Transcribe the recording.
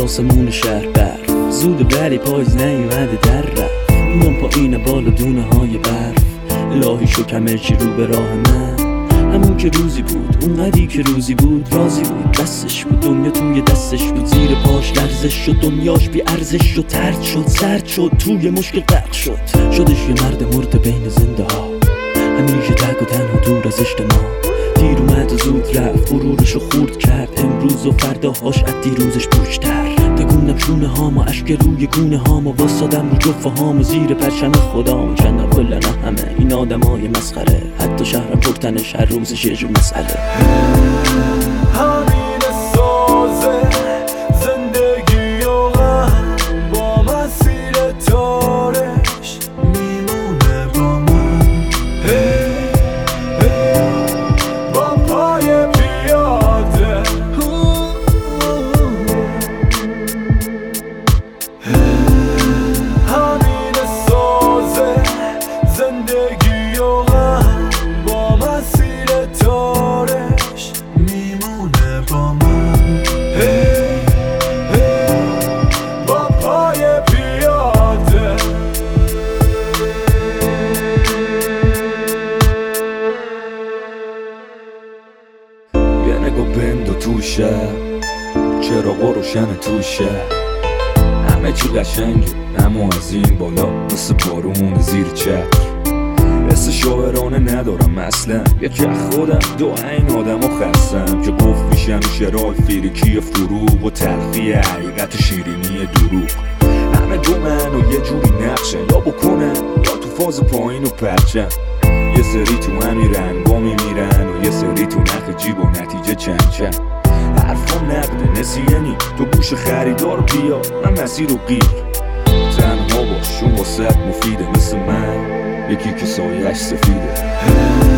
آسمون شهر برف زود ولی پاییز نیومده در رفت میام پایین بالا دونه های برف الهی شو کمرچی رو به راه من همون که روزی بود اونقدی که روزی بود راضی بود دستش بود دنیا توی دستش بود زیر پاش لرزش شد دنیاش بی ارزش شد ترد شد سرد شد توی مشکل غرق شد شدش یه مرد مرد بین زنده ها همیشه تک و تنها دور از اجتماع دیر اومد و زود رفت غرورشو خورد کرد امروز و فرداهاش از دیروزش پشتر تکوندم شونه هامو اشک روی گونه هامو واسادم رو جفه هامو زیر پرچم خدامو کندم کلنا همه این آدمای مسخره حتی شهرم پرتنش هر روزش یه جور مسئله همین سازه زندگی و غم با مسیر تارش میمونه با من با پای پیاده همین سازه زندگی و غم با مسیر تارش میمونه با من با پای پیاده یه نگاه بند و توشه چراغا روشن توشه همه چی قشنگه اما از این بالا مثل بارون زیر چتر حس شاعرانه ندارم اصلا یکی از خودم دو این آدم و خستم که گفت میشن شرای فیریکی فروغ و تلخی حقیقت شیرینی دروغ همه دو من و یه جوری نقشن یا بکنن یا تو فاز پایین و پرچن یه سری تو همین رنگا میمیرن و یه سری تو نخ جیب و نتیجه چند چند حرفم نقده نسیانی تو گوش خریدار بیا من مسیر رو گیر تنها باش چون واسه مفیده مثل من یکی که سایه‌اش سفیده